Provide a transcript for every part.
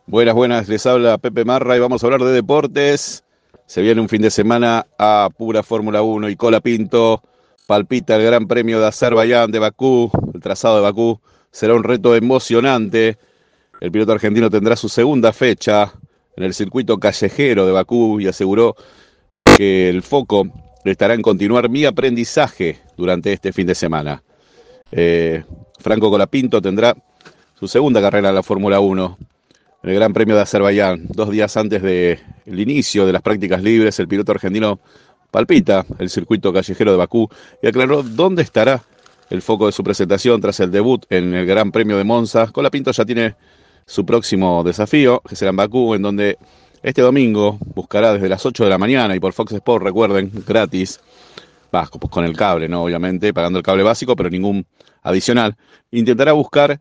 Buenas, buenas, les habla Pepe Marra y vamos a hablar de deportes. Se viene un fin de semana a pura Fórmula 1 y Colapinto palpita el Gran Premio de Azerbaiyán de Bakú, el trazado de Bakú. Será un reto emocionante. El piloto argentino tendrá su segunda fecha en el circuito callejero de Bakú y aseguró que el foco estará en continuar mi aprendizaje durante este fin de semana. Franco Colapinto tendrá su segunda carrera en la Fórmula 1. En el Gran Premio de Azerbaiyán, 2 días antes del inicio de las prácticas libres, el piloto argentino palpita el circuito callejero de Bakú y aclaró dónde estará el foco de su presentación tras el debut en el Gran Premio de Monza. Colapinto ya tiene su próximo desafío, que será en Bakú, en donde este domingo buscará desde las 8 de la mañana y por Fox Sports, recuerden, gratis, con el cable, ¿no? Obviamente, pagando el cable básico, pero ningún adicional. Intentará buscar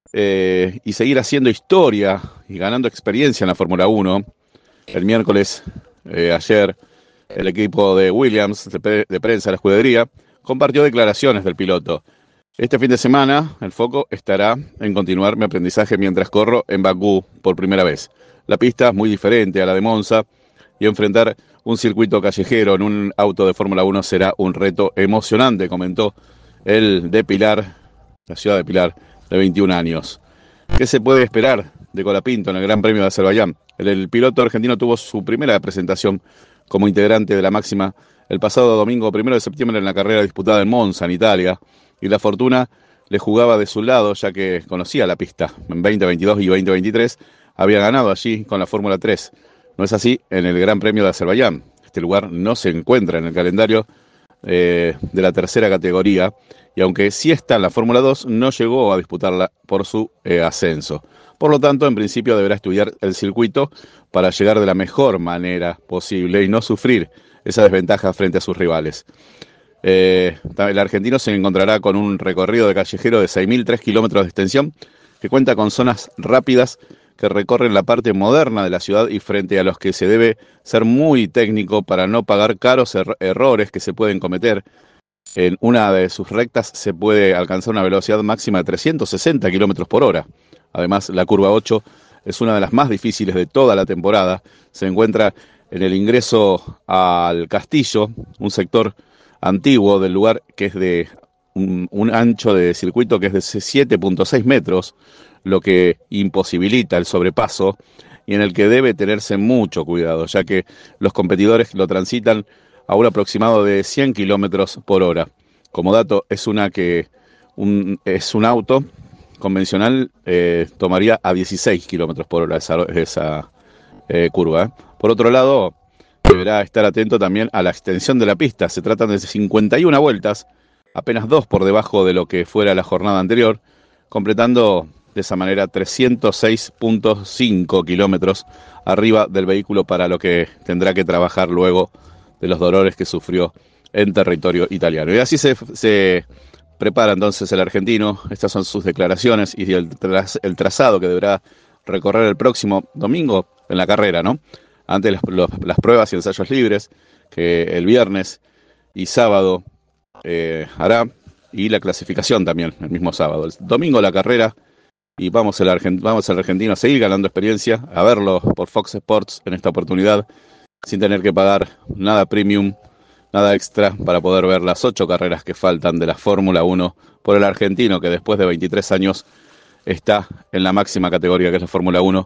y seguir haciendo historia y ganando experiencia en la Fórmula 1. El miércoles, ayer, el equipo de Williams, de prensa de la escudería, compartió declaraciones del piloto. Este fin de semana, el foco estará en continuar mi aprendizaje mientras corro en Bakú por primera vez. La pista es muy diferente a la de Monza y enfrentar un circuito callejero en un auto de Fórmula 1 será un reto emocionante, comentó el de Pilar, la ciudad de Pilar, de 21 años. ¿Qué se puede esperar de Colapinto en el Gran Premio de Azerbaiyán? El piloto argentino tuvo su primera presentación como integrante de la máxima el pasado domingo 1 de septiembre en la carrera disputada en Monza, en Italia, y la fortuna le jugaba de su lado ya que conocía la pista. En 2022 y 2023 había ganado allí con la Fórmula 3. No es así en el Gran Premio de Azerbaiyán. Este lugar no se encuentra en el calendario de la tercera categoría, y aunque sí está en la Fórmula 2, no llegó a disputarla por su ascenso. Por lo tanto, en principio deberá estudiar el circuito para llegar de la mejor manera posible y no sufrir esa desventaja frente a sus rivales. El argentino se encontrará con un recorrido de callejero de 6.003 kilómetros de extensión que cuenta con zonas rápidas que recorren la parte moderna de la ciudad y frente a los que se debe ser muy técnico para no pagar caros errores que se pueden cometer. En una de sus rectas se puede alcanzar una velocidad máxima de 360 kilómetros por hora. Además, la curva 8 es una de las más difíciles de toda la temporada. Se encuentra en el ingreso al castillo, un sector antiguo del lugar que es de un ancho de circuito que es de 7,6 metros, lo que imposibilita el sobrepaso y en el que debe tenerse mucho cuidado, ya que los competidores lo transitan a un aproximado de 100 kilómetros por hora. Como dato, es un auto convencional, tomaría a 16 kilómetros por hora esa curva. Por otro lado, deberá estar atento también a la extensión de la pista. Se tratan de 51 vueltas, apenas 2 por debajo de lo que fuera la jornada anterior, completando de esa manera 306,5 kilómetros arriba del vehículo, para lo que tendrá que trabajar luego de los dolores que sufrió en territorio italiano. Y así se prepara entonces el argentino. Estas son sus declaraciones y el trazado que deberá recorrer el próximo domingo en la carrera, ¿no? Antes las pruebas y ensayos libres, que el viernes y sábado hará, y la clasificación también el mismo sábado. El domingo la carrera, y vamos el argentino a seguir ganando experiencia, a verlo por Fox Sports en esta oportunidad, sin tener que pagar nada premium, nada extra, para poder ver las 8 carreras que faltan de la Fórmula 1 por el argentino, que después de 23 años está en la máxima categoría, que es la Fórmula 1.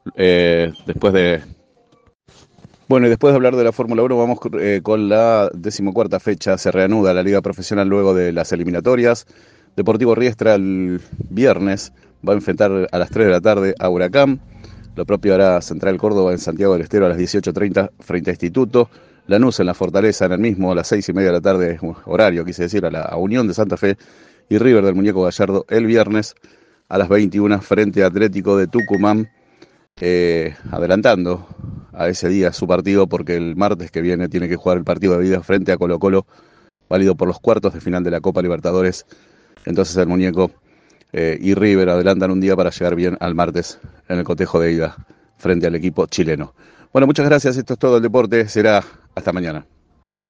Bueno, y después de hablar de la Fórmula 1, vamos con la 14ª fecha. Se reanuda la Liga Profesional luego de las eliminatorias. Deportivo Riestra el viernes va a enfrentar a las 3 de la tarde a Huracán. Lo propio hará Central Córdoba en Santiago del Estero a las 18:30 frente a Instituto. Lanús en la Fortaleza en el mismo a las 6:30 de la tarde, horario, quise decir, a la Unión de Santa Fe. Y River del Muñeco Gallardo el viernes a las 21 frente a Atlético de Tucumán, adelantando a ese día su partido, porque el martes que viene tiene que jugar el partido de ida frente a Colo-Colo, válido por los cuartos de final de la Copa Libertadores. Entonces el Muñeco y River adelantan un día para llegar bien al martes en el cotejo de ida frente al equipo chileno. Bueno, muchas gracias. Esto es todo el deporte. Será hasta mañana.